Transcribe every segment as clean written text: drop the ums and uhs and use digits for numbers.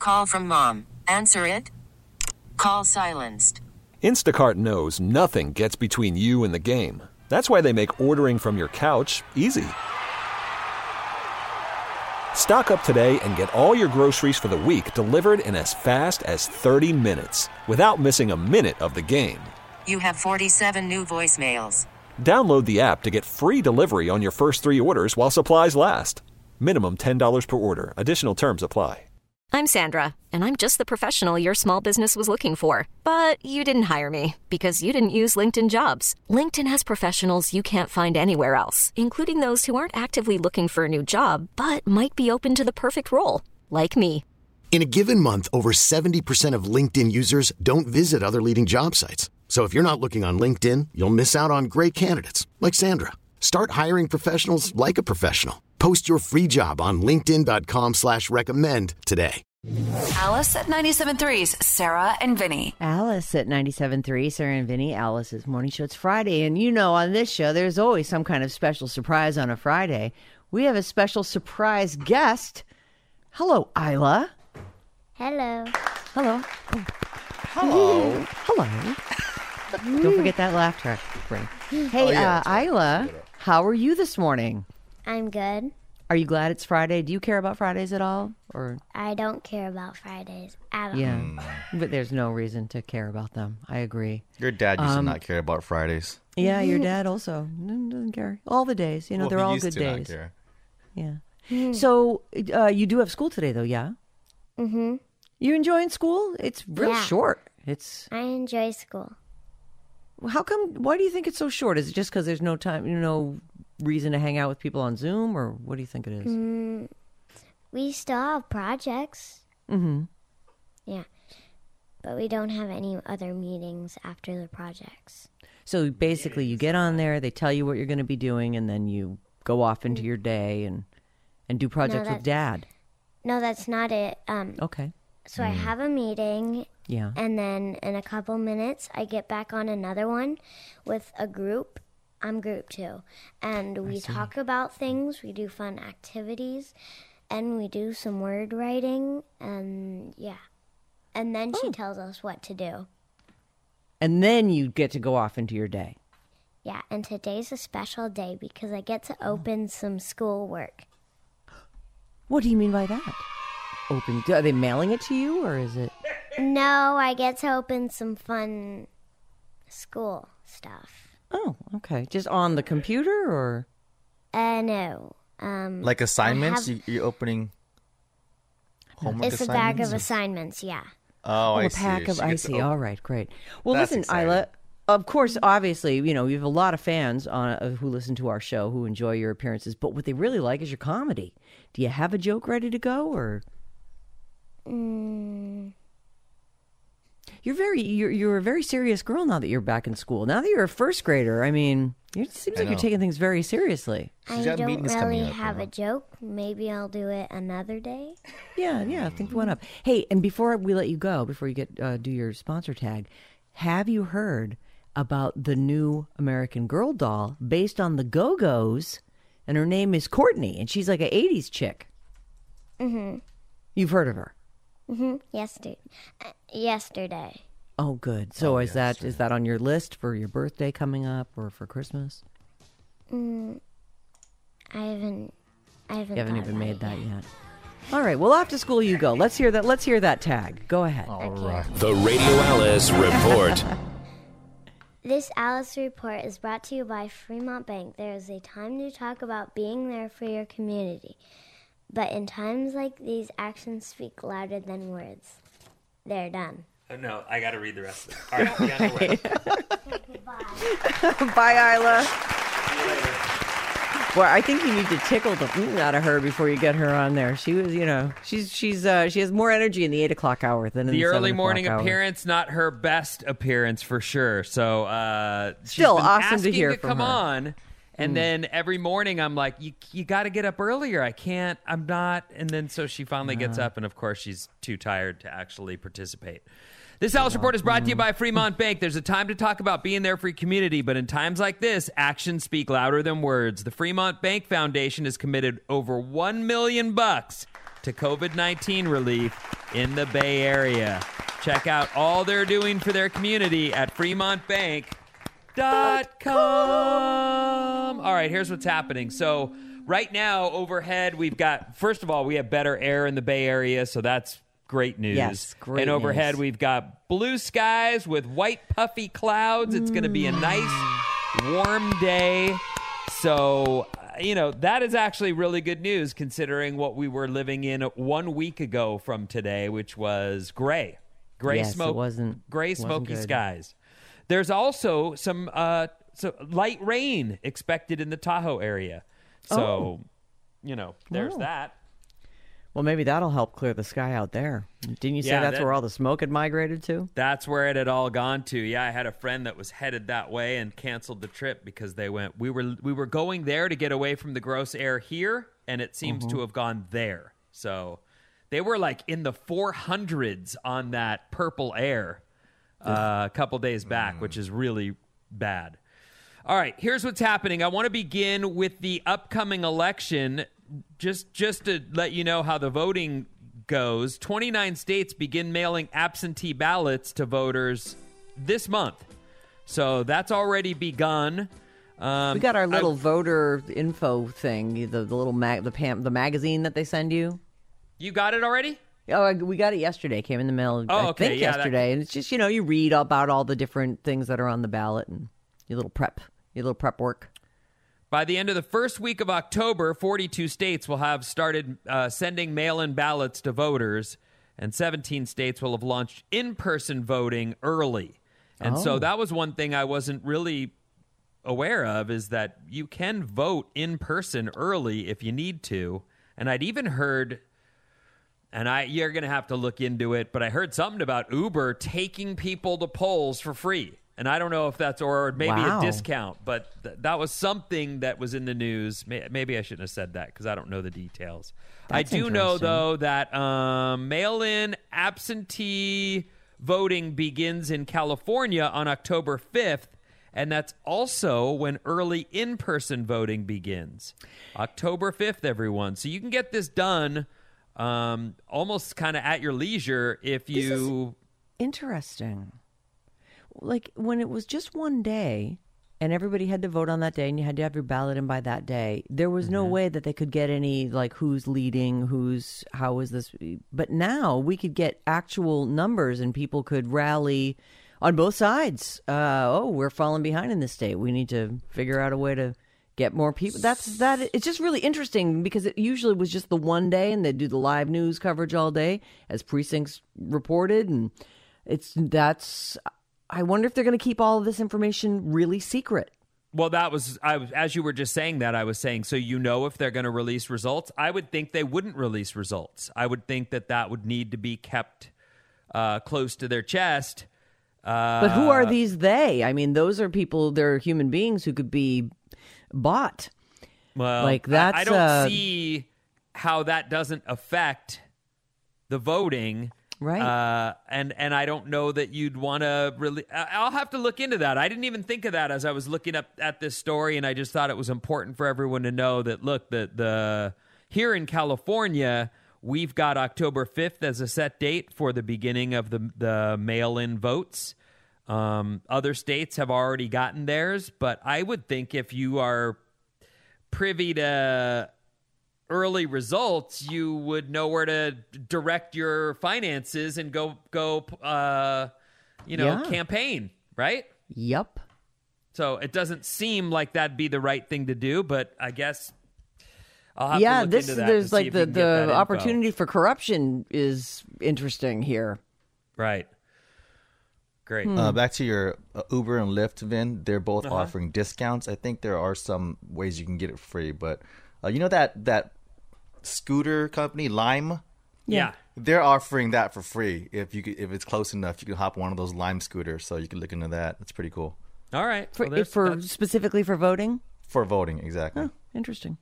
Call from mom. Answer it. Call silenced. Instacart knows nothing gets between you and the game. That's why they make ordering from your couch easy. Stock up today and get all your groceries for the week delivered in as fast as 30 minutes without missing a minute of the game. You have 47 new voicemails. Download the app to get free delivery on your first 3 orders while supplies last. Minimum $10 per order. Additional terms apply. I'm Sandra, and I'm just the professional your small business was looking for. But you didn't hire me because you didn't use LinkedIn Jobs. LinkedIn has professionals you can't find anywhere else, including those who aren't actively looking for a new job, but might be open to the perfect role, like me. In a given month, over 70% of LinkedIn users don't visit other leading job sites. So if you're not looking on LinkedIn, you'll miss out on great candidates like Sandra. Start hiring professionals like a professional. Post your free job on linkedin.com/recommend today. Alice at 97.3's Sarah and Vinny. Alice at 97.3, Sarah and Vinny, Alice's Morning Show. It's Friday, and you know on this show there's always some kind of special surprise on a Friday. We have a special surprise guest. Hello, Isla. Hello. Hello. Hello. Hello. Don't forget that laugh track. Hey, Isla, how are you this morning? I'm good. Are you glad it's Friday? Do you care about Fridays at all? Or I don't care about Fridays at all. yeah, but there's no reason to care about them. I agree. Your dad used to not care about Fridays. Yeah, your dad also doesn't care. All the days, you know, they're all good days. Not care. Yeah. So you do have school today, though, yeah? Mm-hmm. You enjoying school? It's real short. I enjoy school. How come? Why do you think it's so short? Is it just because there's no time, no reason to hang out with people on Zoom, or what do you think it is? We still have projects. Mm-hmm. Yeah. But we don't have any other meetings after the projects. So basically you get on there, they tell you what you're going to be doing, and then you go off into your day and do projects with Dad. No, that's not it. Okay. So I have a meeting. Yeah. And then in a couple minutes, I get back on another one with a group. I'm group 2. And we talk about things. We do fun activities. And we do some word writing. And yeah. And then she tells us what to do. And then you get to go off into your day. Yeah. And today's a special day because I get to open some schoolwork. What do you mean by that? Open? Are they mailing it to you, or is it? No, I get to open some fun school stuff. Oh, okay. Just on the computer, or? No. Like assignments? You're opening homework it's assignments? a bag of assignments, yeah. Oh, I a see. pack of, I see. All right, great. Well, That's listen, exciting. Isla, of course, obviously, you know, you have a lot of fans who listen to our show, who enjoy your appearances, but what they really like is your comedy. Do you have a joke ready to go, or? You're a very serious girl now that you're back in school. Now that you're a first grader, I mean, it seems like you're taking things very seriously. I don't really have a joke. Maybe I'll do it another day. Yeah, think one up. Hey, and before we let you go, before you get do your sponsor tag, have you heard about the new American Girl doll based on the Go-Go's? And her name is Courtney, and she's like an 80s chick. Mm-hmm. You've heard of her? Mm-hmm. Yesterday. Oh, good. So is that on your list for your birthday coming up or for Christmas? I haven't. You haven't even made that yet. All right. Well, off to school you go. Let's hear that. Let's hear that tag. Go ahead. All right. The Radio Alice Report. This Alice Report is brought to you by Fremont Bank. There is a time to talk about being there for your community. But in times like these, actions speak louder than words. They're done. Oh, no, I got to read the rest of it. All right, be on your way. Bye, Isla. Well, I think you need to tickle the out of her before you get her on there. She was, she has more energy in the 8 o'clock hour than in the early 7 o'clock morning hour. appearance, not her best appearance for sure. So she's Still been awesome to asking hear to from come her. on. And then every morning I'm like, you got to get up earlier. I'm not. And then so she finally gets up, and of course she's too tired to actually participate. This Alice Report is brought to you by Fremont Bank. There's a time to talk about being there for your community, but in times like this, actions speak louder than words. The Fremont Bank Foundation has committed over $1 million to COVID-19 relief in the Bay Area. Check out all they're doing for their community at FremontBank.com. All right, here's what's happening. So right now, overhead, we've got, first of all, we have better air in the Bay Area, so that's great news. Yes, great And overhead, news. we've got blue skies with white puffy clouds. It's going to be a nice, warm day. So, that is actually really good news considering what we were living in 1 week ago from today, which was gray. Yes, it wasn't smoky good. skies. There's also some light rain expected in the Tahoe area. So, there's that. Well, maybe that'll help clear the sky out there. Didn't you say that's where all the smoke had migrated to? That's where it had all gone to. Yeah, I had a friend that was headed that way and canceled the trip because they went. We were going there to get away from the gross air here, and it seems to have gone there. So they were like in the 400s on that purple air a couple days back, which is really bad. All right, here's what's happening. I want to begin with the upcoming election. Just to let you know how the voting goes, 29 states begin mailing absentee ballots to voters this month. So that's already begun. We got our little voter info thing, the little the magazine that they send you. You got it already? Oh, we got it yesterday. Came in the mail, Oh, I okay. think Yeah, yesterday. And it's just, you read about all the different things that are on the ballot and your little prep work. By the end of the first week of October, 42 states will have started sending mail-in ballots to voters, and 17 states will have launched in-person voting early. And so that was one thing I wasn't really aware of, is that you can vote in person early if you need to. And I'd even heard, and you're going to have to look into it, but I heard something about Uber taking people to polls for free. And I don't know if that's, or maybe a discount, but that was something that was in the news. Maybe I shouldn't have said that because I don't know the details. That's I do know, though, that mail-in absentee voting begins in California on October 5th, and that's also when early in-person voting begins. October 5th, everyone. So you can get this done almost kind of at your leisure if you... This is interesting. Like, when it was just one day and everybody had to vote on that day and you had to have your ballot in by that day, there was no way that they could get any, like, who's leading, how is this? But now we could get actual numbers and people could rally on both sides. We're falling behind in this state. We need to figure out a way to get more people. It's just really interesting because it usually was just the one day and they'd do the live news coverage all day as precincts reported. And I wonder if they're going to keep all of this information really secret. Well, as you were just saying that, I was saying, so if they're going to release results? I would think they wouldn't release results. I would think that would need to be kept close to their chest. But who are these they? I mean, those are people, they're human beings who could be bought. Well, like that's, I don't see how that doesn't affect the voting. Right. And I don't know that you'd want to really... I'll have to look into that. I didn't even think of that as I was looking up at this story, and I just thought it was important for everyone to know that, look, here in California, we've got October 5th as a set date for the beginning of the mail-in votes. Other states have already gotten theirs, but I would think if you are privy to early results, you would know where to direct your finances and go campaign, right? Yep. So it doesn't seem like that'd be the right thing to do, but I guess I'll have to look into that. There's like the info. opportunity for corruption is interesting here. Right. Great. Back to your Uber and Lyft, Vin. They're both offering discounts. I think there are some ways you can get it free, but you know that scooter company Lime? Yeah. They're offering that for free. If it's close enough, you can hop on one of those Lime scooters. So you can look into that. It's pretty cool. All right. Specifically for voting? For voting, exactly. Oh, interesting.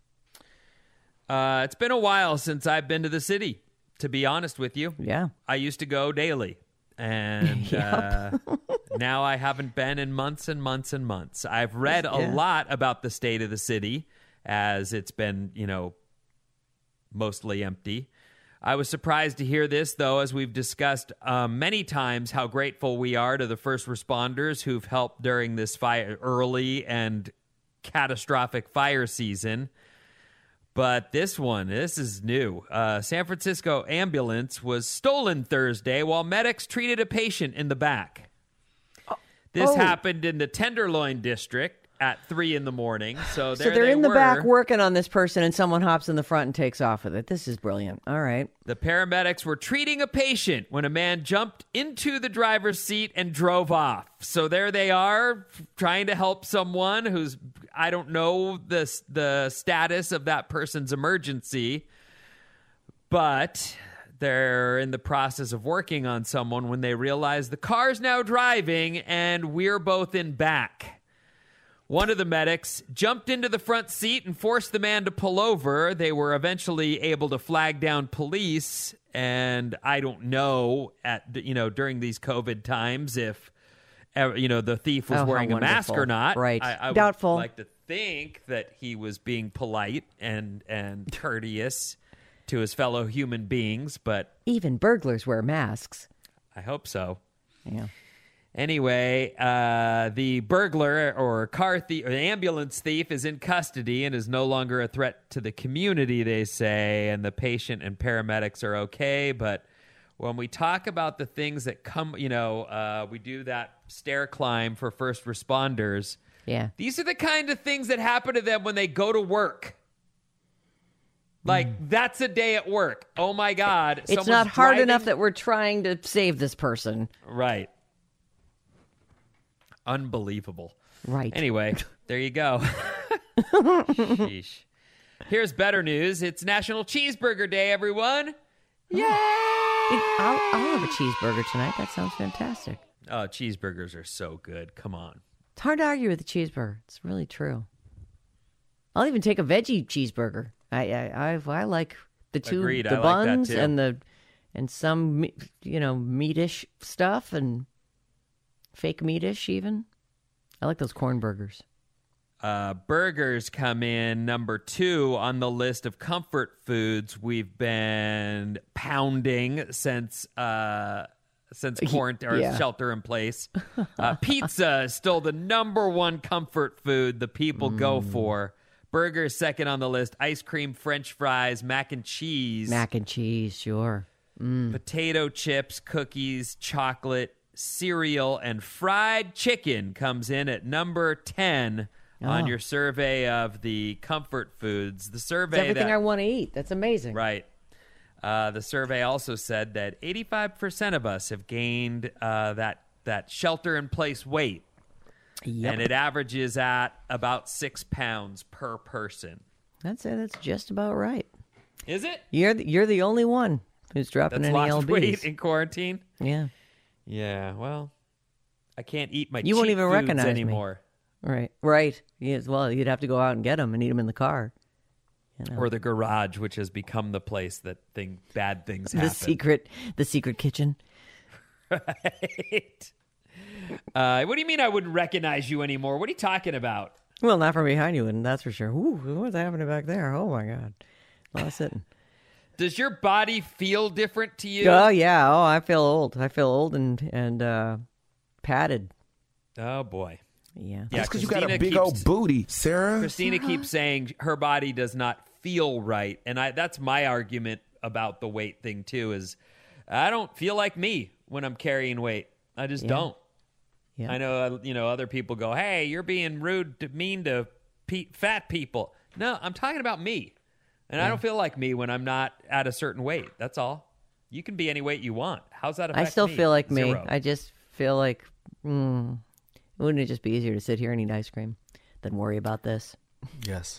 It's been a while since I've been to the city, to be honest with you. Yeah. I used to go daily. And now I haven't been in months and months and months. I've read a lot about the state of the city as it's been, mostly empty. I was surprised to hear this, though, as we've discussed many times how grateful we are to the first responders who've helped during this early and catastrophic fire season. But this is new. San Francisco ambulance was stolen Thursday while medics treated a patient in the back. This happened in the Tenderloin district at 3 a.m. So they're in the back working on this person, and someone hops in the front and takes off with it. This is brilliant. All right. The paramedics were treating a patient when a man jumped into the driver's seat and drove off. So there they are, trying to help someone who's, I don't know the status of that person's emergency, but they're in the process of working on someone when they realize the car's now driving and we're both in back. One of the medics jumped into the front seat and forced the man to pull over. They were eventually able to flag down police. And I don't know during these COVID times if the thief was wearing a mask or not. Right. I Doubtful. would like to think that he was being polite and courteous to his fellow human beings, but even burglars wear masks. I hope so. Yeah. Anyway, the burglar or car thief or the ambulance thief is in custody and is no longer a threat to the community, they say, and the patient and paramedics are okay. But when we talk about the things that come, we do that stair climb for first responders. Yeah. These are the kind of things that happen to them when they go to work. Like, that's a day at work. Oh, my God. It's not hard enough that we're trying to save this person. Right. Unbelievable. Right. Anyway, there you go. Sheesh. Here's better news. It's National Cheeseburger Day, everyone. Yay! I'll have a cheeseburger tonight. That sounds fantastic. Oh, cheeseburgers are so good. Come on. It's hard to argue with a cheeseburger. It's really true. I'll even take a veggie cheeseburger. I like the two Agreed. the I buns like that too. and some meatish stuff and fake meatish even. I like those corn burgers. Burgers come in number 2 on the list of comfort foods we've been pounding since quarantine or shelter in place. Pizza is still the number 1 comfort food the people go for. Burgers second on the list. Ice cream, French fries, mac and cheese. Mac and cheese, sure. Potato chips, cookies, chocolate, cereal, and fried chicken comes in at number 10 on your survey of the comfort foods. The survey it's everything I want to eat. That's amazing. Right. The survey also said that 85% of us have gained that shelter-in-place weight. Yep. And it averages at about 6 pounds per person. That's just about right. Is it? You're the only one who's dropping That's any lost LBs. weight in quarantine? Yeah. Yeah, well, I can't eat my you cheap won't even foods recognize anymore. Me. Right. Yes. Well, you'd have to go out and get them and eat them in the car. Or the garage, which has become the place that bad things happen. The secret kitchen. Right. What do you mean I wouldn't recognize you anymore? What are you talking about? Well, not from behind you, and that's for sure. Ooh, what's happening back there? Oh, my God. A lot of sitting. Does your body feel different to you? Oh, yeah. Oh, I feel old. I feel old and padded. Oh, boy. Yeah. That's because you got a big old booty, Sarah. Christina keeps saying her body does not feel right. And that's my argument about the weight thing, too, is I don't feel like me when I'm carrying weight. I just don't. Yeah. I know, other people go, hey, you're being rude, mean to fat people. No, I'm talking about me. And I don't feel like me when I'm not at a certain weight. That's all. You can be any weight you want. How's that affect me? I still feel like me. 0. I just feel like, wouldn't it just be easier to sit here and eat ice cream than worry about this? Yes.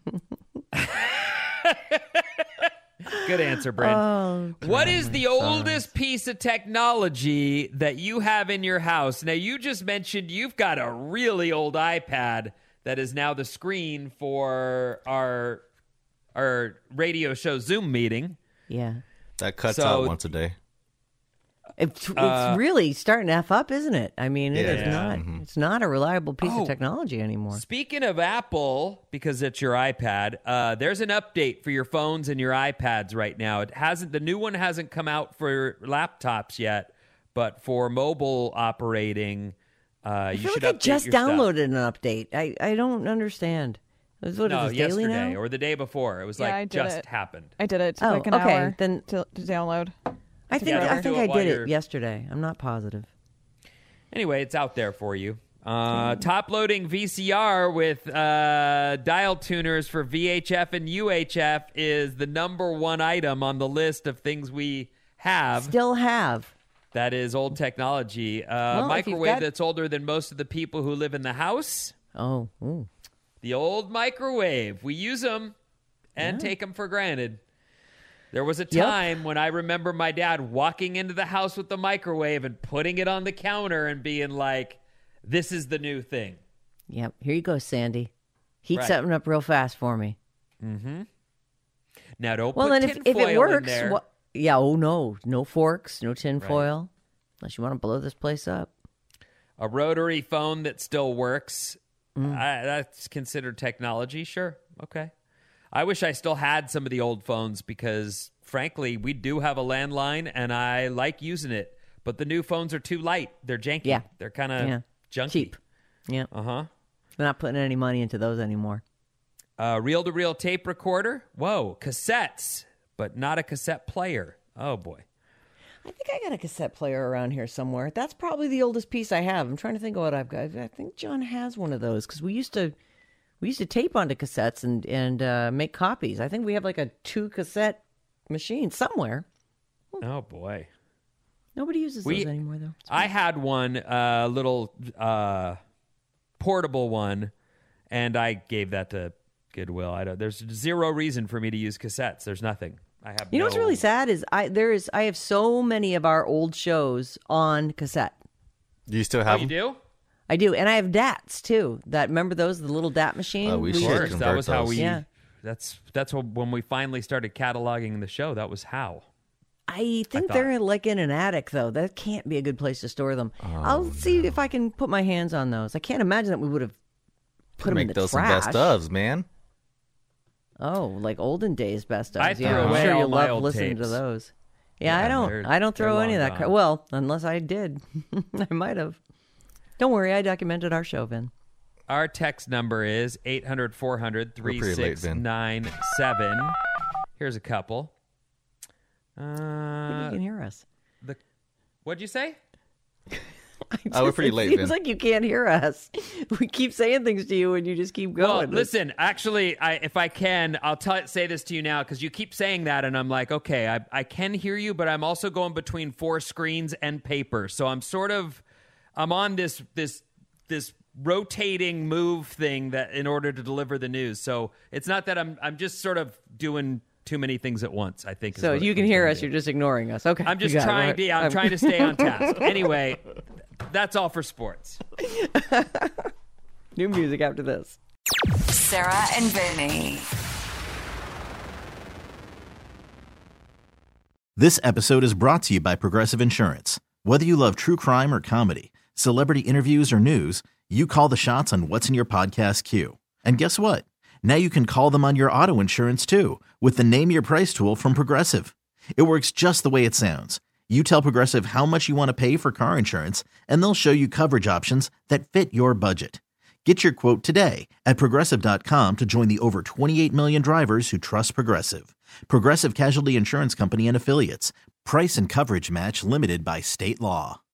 Good answer, Brent. What is the oldest piece of technology that you have in your house? Now, you just mentioned you've got a really old iPad that is now the screen for our radio show Zoom meeting. Yeah. That cuts out once a day. It's really starting to F up, isn't it? I mean, it is not. Mm-hmm. It's not a reliable piece of technology anymore. Speaking of Apple, because it's your iPad, there's an update for your phones and your iPads right now. The new one hasn't come out for laptops yet, but for mobile operating, I you feel should like I update just your stuff. downloaded an update. I don't understand. What is this, daily yesterday now? or the day before. It was happened. I did it. It took like an hour then to download. I think I did it yesterday. I'm not positive. Anyway, it's out there for you. Top-loading VCR with dial tuners for VHF and UHF is the number one item on the list of things we have. Still have. That is old technology. Microwave that's older than most of the people who live in the house. Oh, ooh. The old microwave. We use them and take them for granted. There was a time when I remember my dad walking into the house with the microwave and putting it on the counter and being like, this is the new thing. Yep. Here you go, Sandy. Heat something up real fast for me. Mm-hmm. Now, don't well, put then tin if foil it works, in there. No forks, no tin foil, unless you want to blow this place up. A rotary phone that still works. That's considered technology, sure. Okay. I wish I still had some of the old phones because, frankly, we do have a landline, and I like using it. But the new phones are too light. They're janky. Yeah. They're kind of junky. Cheap. Yeah. Uh-huh. They're not putting any money into those anymore. Reel-to-reel tape recorder. Whoa, cassettes, but not a cassette player. Oh, boy. I think I got a cassette player around here somewhere. That's probably the oldest piece I have. I'm trying to think of what I've got. I think John has one of those because we used to tape onto cassettes and make copies. I think we have like a 2 cassette machine somewhere. Oh boy, nobody uses those anymore though. I had one little portable one, and I gave that to Goodwill. There's zero reason for me to use cassettes. There's nothing. You know what's really sad is I have so many of our old shows on cassette. Do you still have them? You do? I do, and I have DATs too. Remember those, the little DAT machine? We should convert that was how those. we. Yeah. That's when we finally started cataloging the show. That was how. I think they're like in an attic though. That can't be a good place to store them. I'll see if I can put my hands on those. I can't imagine that we would have put them in the those trash. some best ofs, man. Oh, like olden days best ofs. I Yeah, threw I'm away sure all you my love old listening tapes. to those. Yeah, Yeah, I don't throw they're any of long that. gone. Well, unless I did, I might have. Don't worry, I documented our show, Vin. Our text number is 800-400-3697. Here's a couple. You can hear us. What'd you say? We're pretty late, It seems Vin. like you can't hear us. We keep saying things to you, and you just keep going. Well, listen, actually, if I can, I'll say this to you now because you keep saying that, and I'm like, okay, I can hear you, but I'm also going between 4 screens and paper. So I'm on this rotating move thing that in order to deliver the news. So it's not that I'm just sort of doing too many things at once, I think. So you can hear us, you're just ignoring us. Okay. I'm just trying to, I'm trying to stay on task. Anyway, that's all for sports. New music after this. Sarah and Vinny. This episode is brought to you by Progressive Insurance. Whether you love true crime or comedy, celebrity interviews or news, you call the shots on what's in your podcast queue. And guess what? Now you can call them on your auto insurance too with the Name Your Price tool from Progressive. It works just the way it sounds. You tell Progressive how much you want to pay for car insurance, and they'll show you coverage options that fit your budget. Get your quote today at Progressive.com to join the over 28 million drivers who trust Progressive. Progressive Casualty Insurance Company and Affiliates. Price and coverage match limited by state law.